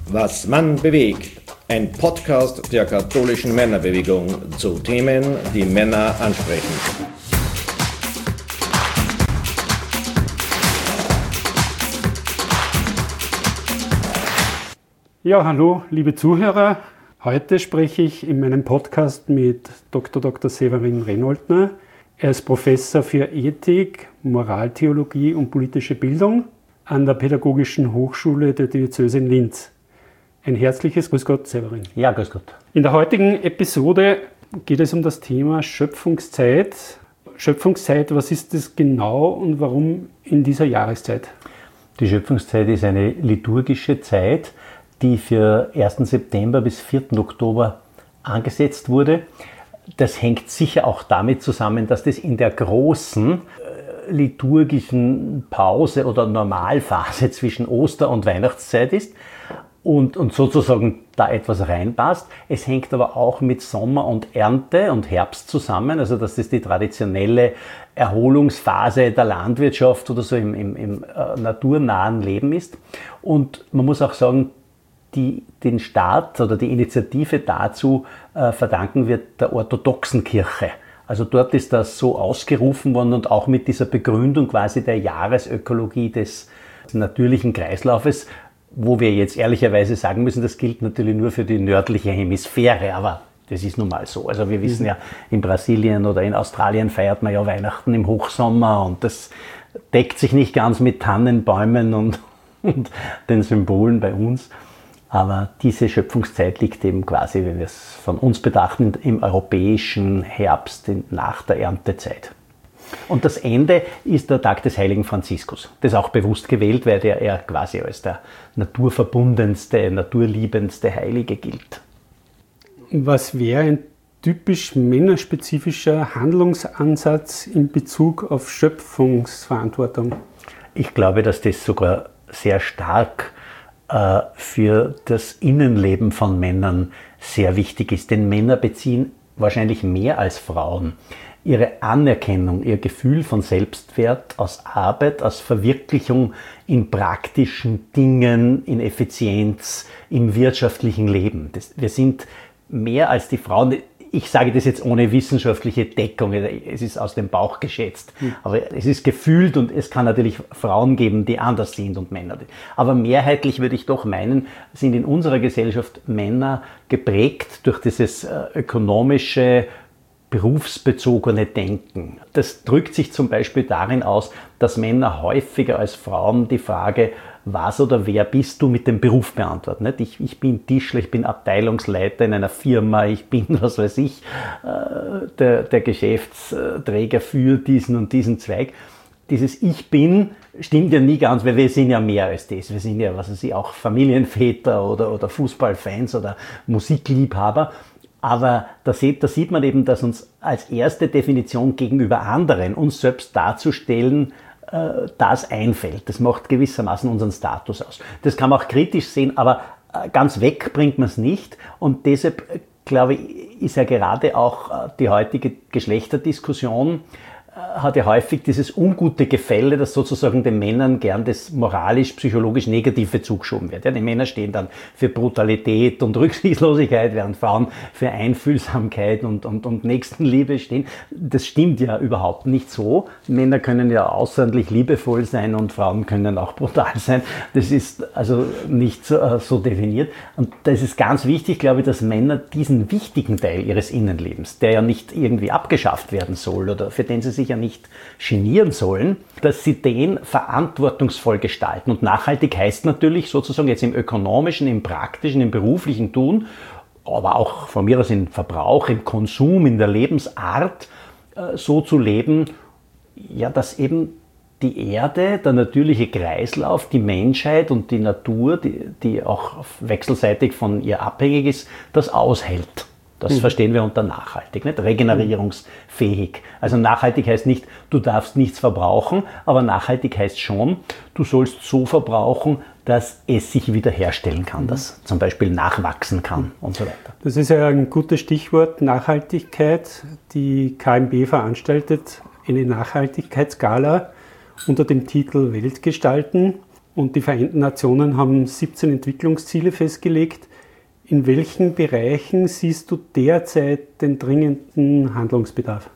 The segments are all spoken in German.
Was Mann bewegt. Ein Podcast der katholischen Männerbewegung zu Themen, die Männer ansprechen. Ja, hallo, liebe Zuhörer. Heute spreche ich in meinem Podcast mit Dr. Severin Renoldner. Er ist Professor für Ethik, Moraltheologie und politische Bildung an der Pädagogischen Hochschule der Diözese in Linz. Ein herzliches Grüß Gott, Severin. Ja, grüß Gott. In der heutigen Episode geht es um das Thema Schöpfungszeit. Schöpfungszeit, was ist das genau und warum in dieser Jahreszeit? Die Schöpfungszeit ist eine liturgische Zeit, die für 1. September bis 4. Oktober angesetzt wurde. Das hängt sicher auch damit zusammen, dass das in der großen liturgischen Pause oder Normalphase zwischen Oster- und Weihnachtszeit ist und sozusagen da etwas reinpasst. Es hängt aber auch mit Sommer und Ernte und Herbst zusammen, also dass das die traditionelle Erholungsphase der Landwirtschaft oder so im naturnahen Leben ist. Und man muss auch sagen, den Start oder die Initiative dazu verdanken wir der orthodoxen Kirche. Also dort ist das so ausgerufen worden und auch mit dieser Begründung quasi der Jahresökologie des natürlichen Kreislaufes, wo wir jetzt ehrlicherweise sagen müssen, das gilt natürlich nur für die nördliche Hemisphäre, aber das ist nun mal so. Also wir wissen ja, in Brasilien oder in Australien feiert man ja Weihnachten im Hochsommer und das deckt sich nicht ganz mit Tannenbäumen und den Symbolen bei uns. Aber diese Schöpfungszeit liegt eben quasi, wenn wir es von uns betrachten, im europäischen Herbst, nach der Erntezeit. Und das Ende ist der Tag des heiligen Franziskus. Das ist auch bewusst gewählt, weil er quasi als der naturverbundenste, naturliebendste Heilige gilt. Was wäre ein typisch männerspezifischer Handlungsansatz in Bezug auf Schöpfungsverantwortung? Ich glaube, dass das sogar sehr stark für das Innenleben von Männern sehr wichtig ist. Denn Männer beziehen wahrscheinlich mehr als Frauen ihre Anerkennung, ihr Gefühl von Selbstwert aus Arbeit, aus Verwirklichung in praktischen Dingen, in Effizienz, im wirtschaftlichen Leben. Wir sind mehr als die Frauen. Ich sage das jetzt ohne wissenschaftliche Deckung, es ist aus dem Bauch geschätzt, aber es ist gefühlt und es kann natürlich Frauen geben, die anders sind und Männer. Aber mehrheitlich würde ich doch meinen, sind in unserer Gesellschaft Männer geprägt durch dieses ökonomische, berufsbezogene Denken. Das drückt sich zum Beispiel darin aus, dass Männer häufiger als Frauen die Frage, was oder wer bist du, mit dem Beruf beantworten. Nicht? Ich bin Tischler, ich bin Abteilungsleiter in einer Firma, ich bin, was weiß ich, der Geschäftsträger für diesen und diesen Zweig. Dieses Ich bin stimmt ja nie ganz, weil wir sind ja mehr als das. Wir sind ja, was weiß ich, auch Familienväter oder Fußballfans oder Musikliebhaber. Aber da sieht man eben, dass uns als erste Definition gegenüber anderen, uns selbst darzustellen, das einfällt. Das macht gewissermaßen unseren Status aus. Das kann man auch kritisch sehen, aber ganz weg bringt man es nicht. Und deshalb, glaube ich, ist ja gerade auch die heutige Geschlechterdiskussion hat ja häufig dieses ungute Gefälle, dass sozusagen den Männern gern das moralisch-psychologisch Negative zugeschoben wird. Ja, die Männer stehen dann für Brutalität und Rücksichtslosigkeit, während Frauen für Einfühlsamkeit und Nächstenliebe stehen. Das stimmt ja überhaupt nicht so. Männer können ja außerordentlich liebevoll sein und Frauen können auch brutal sein. Das ist also nicht so definiert. Und das ist ganz wichtig, glaube ich, dass Männer diesen wichtigen Teil ihres Innenlebens, der ja nicht irgendwie abgeschafft werden soll oder für den sie sich ja nicht genieren sollen, dass sie den verantwortungsvoll gestalten. Und nachhaltig heißt natürlich sozusagen jetzt im ökonomischen, im praktischen, im beruflichen Tun, aber auch von mir aus im Verbrauch, im Konsum, in der Lebensart so zu leben, ja, dass eben die Erde, der natürliche Kreislauf, die Menschheit und die Natur, die auch wechselseitig von ihr abhängig ist, das aushält. Das verstehen wir unter nachhaltig, nicht? Regenerierungsfähig. Also nachhaltig heißt nicht, du darfst nichts verbrauchen, aber nachhaltig heißt schon, du sollst so verbrauchen, dass es sich wiederherstellen kann, dass zum Beispiel nachwachsen kann und so weiter. Das ist ja ein gutes Stichwort, Nachhaltigkeit. Die KMB veranstaltet eine Nachhaltigkeitsgala unter dem Titel Welt gestalten. und die Vereinten Nationen haben 17 Entwicklungsziele festgelegt. In welchen Bereichen siehst du derzeit den dringenden Handlungsbedarf?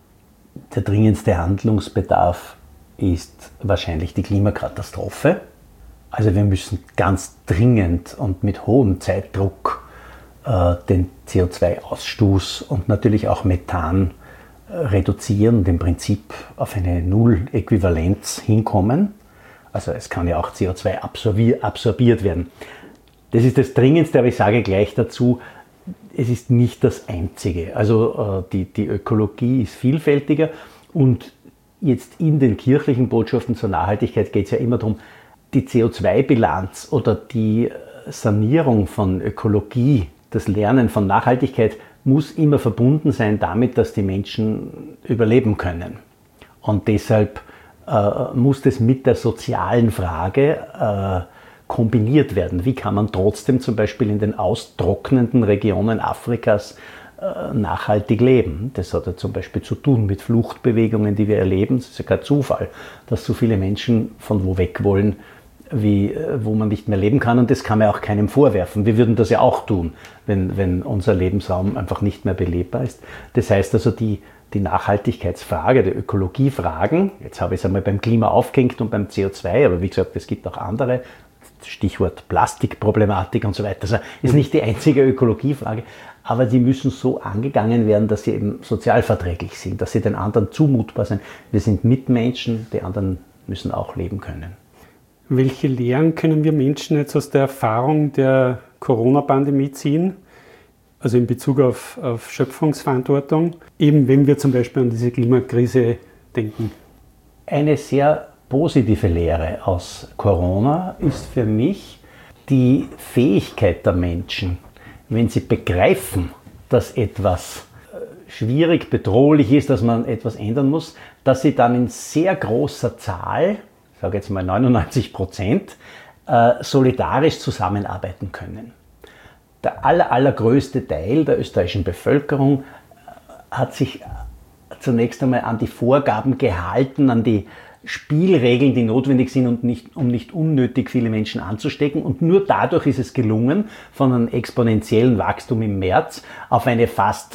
Der dringendste Handlungsbedarf ist wahrscheinlich die Klimakatastrophe. Also wir müssen ganz dringend und mit hohem Zeitdruck den CO2-Ausstoß und natürlich auch Methan reduzieren und im Prinzip auf eine Null-Äquivalenz hinkommen. Also es kann ja auch CO2 absorbiert werden. Das ist das Dringendste, aber ich sage gleich dazu, es ist nicht das Einzige. Also die Ökologie ist vielfältiger und jetzt in den kirchlichen Botschaften zur Nachhaltigkeit geht es ja immer darum, die CO2-Bilanz oder die Sanierung von Ökologie, das Lernen von Nachhaltigkeit muss immer verbunden sein damit, dass die Menschen überleben können. Und deshalb muss das mit der sozialen Frage kombiniert werden. Wie kann man trotzdem zum Beispiel in den austrocknenden Regionen Afrikas nachhaltig leben? Das hat ja zum Beispiel zu tun mit Fluchtbewegungen, die wir erleben. Es ist ja kein Zufall, dass so viele Menschen von wo weg wollen, wo man nicht mehr leben kann. Und das kann man auch keinem vorwerfen. Wir würden das ja auch tun, wenn unser Lebensraum einfach nicht mehr belebbar ist. Das heißt also, die Nachhaltigkeitsfrage, die Ökologiefragen, jetzt habe ich es einmal beim Klima aufgehängt und beim CO2, aber wie gesagt, es gibt auch andere, Stichwort Plastikproblematik und so weiter. Das ist nicht die einzige Ökologiefrage, aber die müssen so angegangen werden, dass sie eben sozialverträglich sind, dass sie den anderen zumutbar sind. Wir sind Mitmenschen, die anderen müssen auch leben können. Welche Lehren können wir Menschen jetzt aus der Erfahrung der Corona-Pandemie ziehen? Also in Bezug auf Schöpfungsverantwortung, eben wenn wir zum Beispiel an diese Klimakrise denken. Eine sehr positive Lehre aus Corona ist für mich die Fähigkeit der Menschen, wenn sie begreifen, dass etwas schwierig, bedrohlich ist, dass man etwas ändern muss, dass sie dann in sehr großer Zahl, ich sage jetzt mal 99%, solidarisch zusammenarbeiten können. Der allergrößte Teil der österreichischen Bevölkerung hat sich zunächst einmal an die Vorgaben gehalten, an die Spielregeln, die notwendig sind, um nicht unnötig viele Menschen anzustecken. Und nur dadurch ist es gelungen, von einem exponentiellen Wachstum im März auf eine fast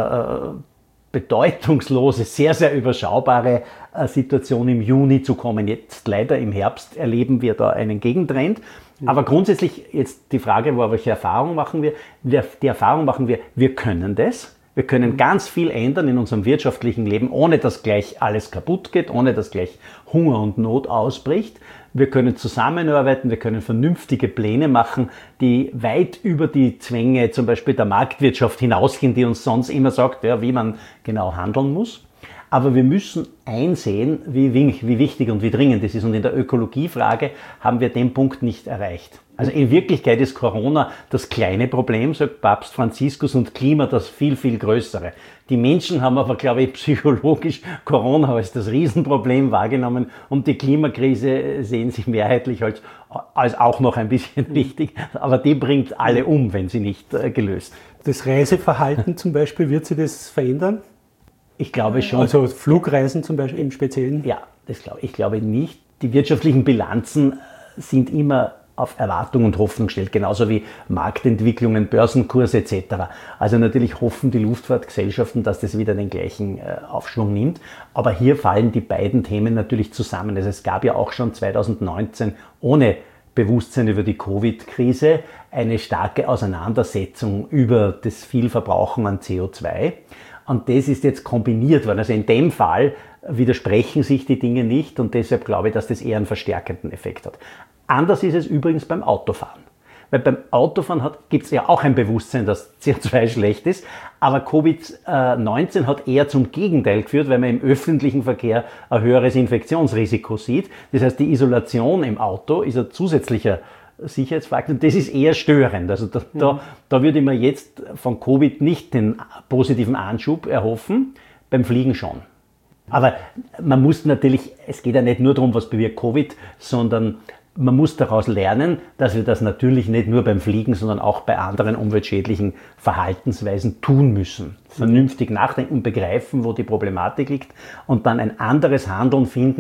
bedeutungslose, sehr, sehr überschaubare Situation im Juni zu kommen. Jetzt leider im Herbst erleben wir da einen Gegentrend. Aber grundsätzlich jetzt die Frage, welche Erfahrung machen wir? Die Erfahrung machen wir können das. Wir können ganz viel ändern in unserem wirtschaftlichen Leben, ohne dass gleich alles kaputt geht, ohne dass gleich Hunger und Not ausbricht. Wir können zusammenarbeiten, wir können vernünftige Pläne machen, die weit über die Zwänge zum Beispiel der Marktwirtschaft hinausgehen, die uns sonst immer sagt, ja, wie man genau handeln muss. Aber wir müssen einsehen, wie wichtig und wie dringend es ist. Und in der Ökologiefrage haben wir den Punkt nicht erreicht. Also in Wirklichkeit ist Corona das kleine Problem, sagt Papst Franziskus, und Klima das viel, viel größere. Die Menschen haben aber, glaube ich, psychologisch Corona als das Riesenproblem wahrgenommen und die Klimakrise sehen sich mehrheitlich als auch noch ein bisschen wichtig. Aber die bringt alle um, wenn sie nicht gelöst. Das Reiseverhalten zum Beispiel, wird sich das verändern? Ich glaube schon. Also Flugreisen zum Beispiel im Speziellen? Ja, das glaube ich. Ich glaube nicht. Die wirtschaftlichen Bilanzen sind immer auf Erwartung und Hoffnung gestellt, genauso wie Marktentwicklungen, Börsenkurse etc. Also natürlich hoffen die Luftfahrtgesellschaften, dass das wieder den gleichen Aufschwung nimmt. Aber hier fallen die beiden Themen natürlich zusammen. Also es gab ja auch schon 2019 ohne Bewusstsein über die Covid-Krise eine starke Auseinandersetzung über das Vielverbrauchen an CO2. Und das ist jetzt kombiniert worden. Also in dem Fall widersprechen sich die Dinge nicht und deshalb glaube ich, dass das eher einen verstärkenden Effekt hat. Anders ist es übrigens beim Autofahren. Weil beim Autofahren gibt es ja auch ein Bewusstsein, dass CO2 schlecht ist, aber Covid-19 hat eher zum Gegenteil geführt, weil man im öffentlichen Verkehr ein höheres Infektionsrisiko sieht. Das heißt, die Isolation im Auto ist ein zusätzlicher Sicherheitsfaktor und das ist eher störend. Also da würde ich mir jetzt von Covid nicht den positiven Anschub erhoffen, beim Fliegen schon. Aber man muss natürlich, es geht ja nicht nur darum, was bewirkt Covid, sondern man muss daraus lernen, dass wir das natürlich nicht nur beim Fliegen, sondern auch bei anderen umweltschädlichen Verhaltensweisen tun müssen. Vernünftig nachdenken, begreifen, wo die Problematik liegt und dann ein anderes Handeln finden,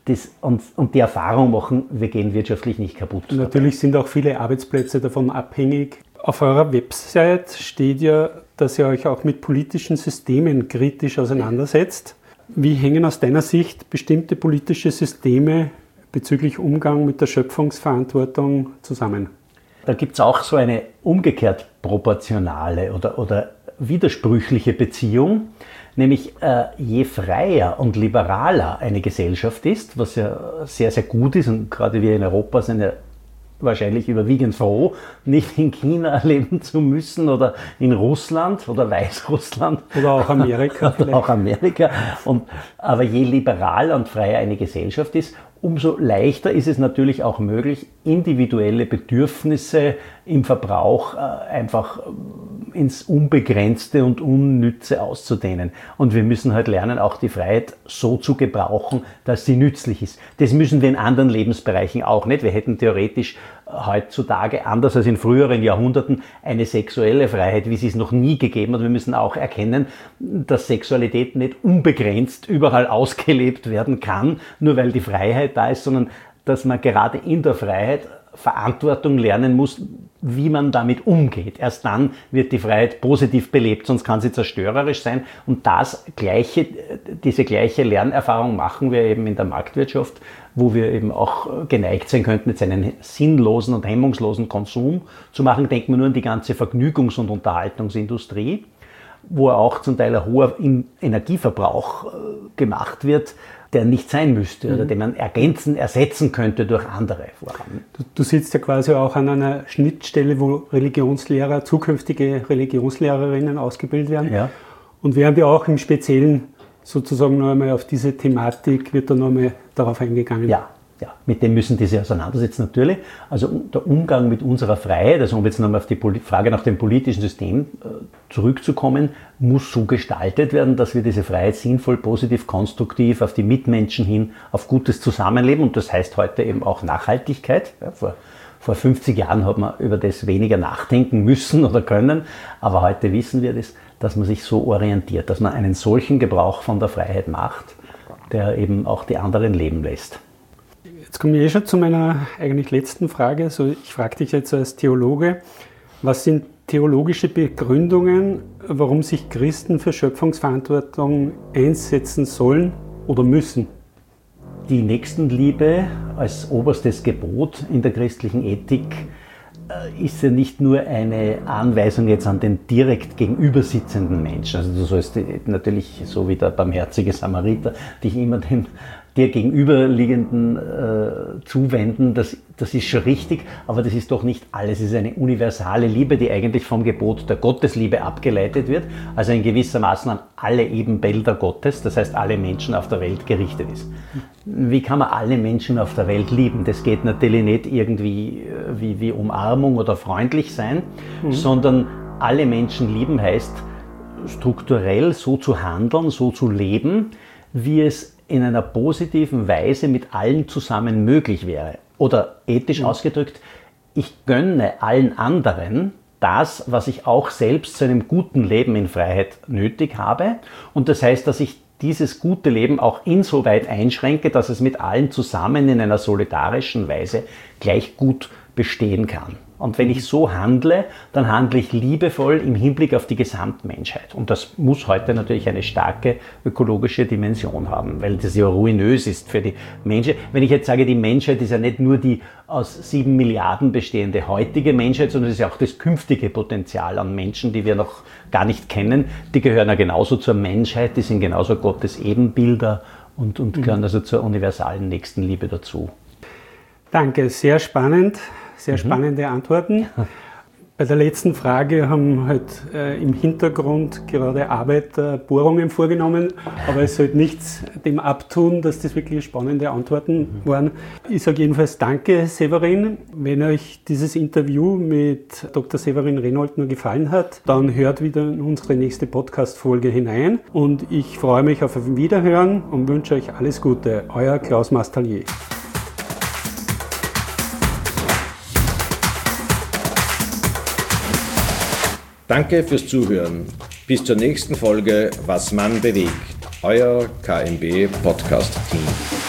und die Erfahrung machen, wir gehen wirtschaftlich nicht kaputt. Natürlich sind auch viele Arbeitsplätze davon abhängig. Auf eurer Website steht ja, dass ihr euch auch mit politischen Systemen kritisch auseinandersetzt. Wie hängen aus deiner Sicht bestimmte politische Systeme bezüglich Umgang mit der Schöpfungsverantwortung zusammen? Da gibt es auch so eine umgekehrt proportionale oder widersprüchliche Beziehung, nämlich je freier und liberaler eine Gesellschaft ist, was ja sehr, sehr gut ist, und gerade wir in Europa sind ja wahrscheinlich überwiegend froh, nicht in China leben zu müssen oder in Russland oder Weißrussland. Oder auch Amerika. Oder auch Amerika. Aber je liberaler und freier eine Gesellschaft ist, umso leichter ist es natürlich auch möglich, individuelle Bedürfnisse im Verbrauch einfach ins Unbegrenzte und Unnütze auszudehnen. Und wir müssen halt lernen, auch die Freiheit so zu gebrauchen, dass sie nützlich ist. Das müssen wir in anderen Lebensbereichen auch nicht. Wir hätten theoretisch heutzutage, anders als in früheren Jahrhunderten, eine sexuelle Freiheit, wie sie es noch nie gegeben hat. Wir müssen auch erkennen, dass Sexualität nicht unbegrenzt überall ausgelebt werden kann, nur weil die Freiheit da ist, sondern dass man gerade in der Freiheit Verantwortung lernen muss, wie man damit umgeht. Erst dann wird die Freiheit positiv belebt, sonst kann sie zerstörerisch sein. Und diese gleiche Lernerfahrung machen wir eben in der Marktwirtschaft, wo wir eben auch geneigt sein könnten, jetzt einen sinnlosen und hemmungslosen Konsum zu machen. Denken wir nur an die ganze Vergnügungs- und Unterhaltungsindustrie, wo auch zum Teil ein hoher Energieverbrauch gemacht wird, der nicht sein müsste oder den man ersetzen könnte durch andere Vorhaben. Du sitzt ja quasi auch an einer Schnittstelle, wo Religionslehrer, zukünftige Religionslehrerinnen ausgebildet werden. Ja. Und während wir auch im Speziellen sozusagen noch einmal auf diese Thematik, wird da noch einmal darauf eingegangen. Ja, mit dem müssen die sich auseinandersetzen natürlich. Also der Umgang mit unserer Freiheit, also um jetzt nochmal auf die Frage nach dem politischen System zurückzukommen, muss so gestaltet werden, dass wir diese Freiheit sinnvoll, positiv, konstruktiv auf die Mitmenschen hin, auf gutes Zusammenleben, und das heißt heute eben auch Nachhaltigkeit. Ja, vor 50 Jahren hat man über das weniger nachdenken müssen oder können, aber heute wissen wir das, dass man sich so orientiert, dass man einen solchen Gebrauch von der Freiheit macht, der eben auch die anderen leben lässt. Jetzt komme ich schon zu meiner eigentlich letzten Frage. Also ich frage dich jetzt als Theologe, was sind theologische Begründungen, warum sich Christen für Schöpfungsverantwortung einsetzen sollen oder müssen? Die Nächstenliebe als oberstes Gebot in der christlichen Ethik ist ja nicht nur eine Anweisung jetzt an den direkt gegenüber sitzenden Menschen. Also du sollst natürlich, so wie der barmherzige Samariter, dich immer den dir gegenüberliegenden zuwenden, das ist schon richtig, aber das ist doch nicht alles. Es ist eine universale Liebe, die eigentlich vom Gebot der Gottesliebe abgeleitet wird, also in gewissermaßen an alle Ebenbilder Gottes, das heißt alle Menschen auf der Welt gerichtet ist. Wie kann man alle Menschen auf der Welt lieben? Das geht natürlich nicht irgendwie wie Umarmung oder freundlich sein, sondern alle Menschen lieben heißt strukturell so zu handeln, so zu leben, wie es in einer positiven Weise mit allen zusammen möglich wäre. Oder ethisch ausgedrückt, ich gönne allen anderen das, was ich auch selbst zu einem guten Leben in Freiheit nötig habe. Und das heißt, dass ich dieses gute Leben auch insoweit einschränke, dass es mit allen zusammen in einer solidarischen Weise gleich gut bestehen kann. Und wenn ich so handle, dann handle ich liebevoll im Hinblick auf die Gesamtmenschheit. Und das muss heute natürlich eine starke ökologische Dimension haben, weil das ja ruinös ist für die Menschheit. Wenn ich jetzt sage, die Menschheit ist ja nicht nur die aus 7 Milliarden bestehende heutige Menschheit, sondern es ist ja auch das künftige Potenzial an Menschen, die wir noch gar nicht kennen. Die gehören ja genauso zur Menschheit, die sind genauso Gottes Ebenbilder und gehören also zur universalen Nächstenliebe dazu. Danke, sehr spannend. Sehr spannende Antworten. Bei der letzten Frage haben halt im Hintergrund gerade Bohrungen vorgenommen, aber es sollte nichts dem abtun, dass das wirklich spannende Antworten waren. Ich sage jedenfalls danke, Severin. Wenn euch dieses Interview mit Dr. Severin Renoldner gefallen hat, dann hört wieder in unsere nächste Podcast-Folge hinein und ich freue mich auf ein Wiederhören und wünsche euch alles Gute. Euer Klaus Mastallier. Danke fürs Zuhören. Bis zur nächsten Folge Was Mann bewegt. Euer KMB Podcast Team.